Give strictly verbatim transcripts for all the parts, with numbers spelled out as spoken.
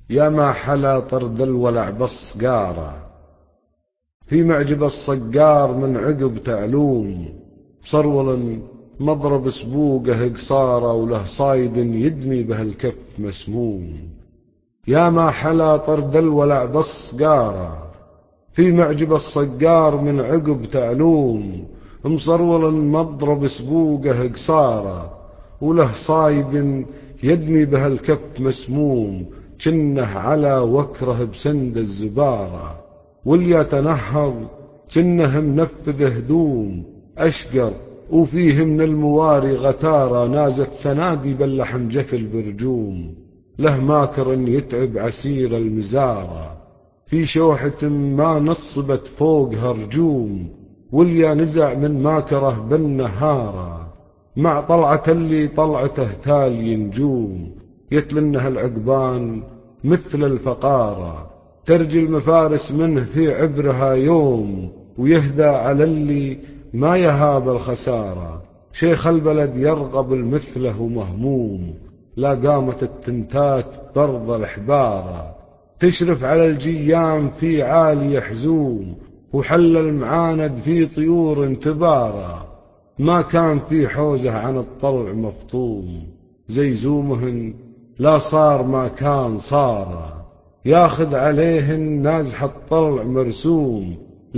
يا ما حلا طرد الولع بالصقارة، في معجب الصقار من عقب تعلوم، صرول مضرب سبوقه قصارة، وله صايد يدمي به الكف مسموم. يا ما حلا طرد الولع بالصقارة، في معجب الصقار من عقب تعلوم، مصرول مضرب سبوقه قصارة، وله صايد يدمي به الكف مسموم، جنه على وكره بسند الزبارة، واللي يتنهض جنه منفذ هدوم أشقر، وفيه من المواري غتارة، ناز الثنادي باللحم جفل برجوم، له ماكر يتعب عسير المزارة، في شوحة ما نصبت فوقها رجوم، واللي نزع من ماكره بالنهارة، مع طلعة اللي طلعته تالي نجوم، يتلنه العقبان مثل الفقارة، ترجي المفارس منه في عبرها يوم، ويهدى على اللي ما يهاب الخسارة، شيخ البلد يرغب المثله ومهموم، لا قامت التنتات برض الحبارة، تشرف على الجيام في عالي حزوم، وحل المعاند في طيور تبارة، ما كان في حوزه عن الطلع مفطوم، زي زومهن لا صار ما كان صار، ياخذ عليهن نازح الطلع مرسوم،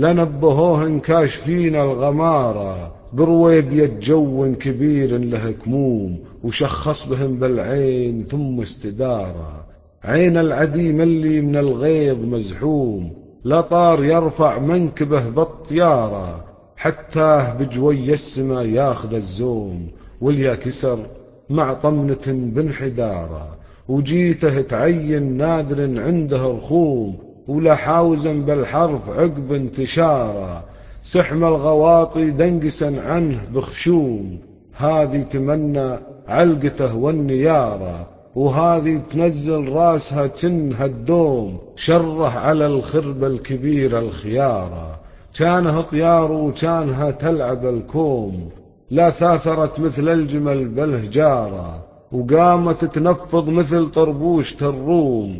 لنبهوهن كاشفين الغمارة، برويبية جو كبير له كموم، وشخص بهم بالعين ثم استدارة، عين العديم اللي من الغيظ مزحوم، لطار يرفع منكبه بالطيارة، حتاه بجوي السما ياخذ الزوم، واليا كسر مع طمنة بانحدارة، وجيته تعين نادر عنده رخوم، ولا حاوزا بالحرف عقب انتشاره، سحم الغواطي دنقسا عنه بخشوم، هذه تمنى علقته والنيارة، وهذه تنزل راسها تنها الدوم، شره على الخرب الكبير الخيارة، كانه طيار وكانها تلعب الكوم، لا ثاثرت مثل الجمل بالهجارة، وقامت تنفض مثل طربوشة الروم،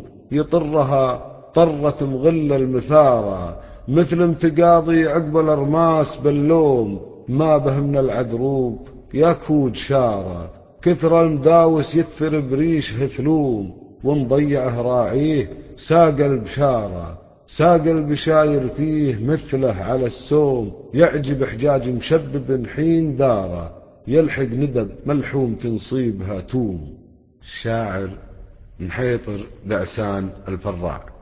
يطرها طرة مغل المثارة، مثل امتقاضي عقب الارماس باللوم، ما به من العذروب يكود شارة، كثر المداوس يثر بريشه ثلوم، ومضيعه راعيه ساق البشارة، ساق البشاير فيه مثله على السوم، يعجب حجاج مشبب حين داره، يلحق ندب ملحوم تنصيبها توم. الشاعر محيطر دعسان الفراع.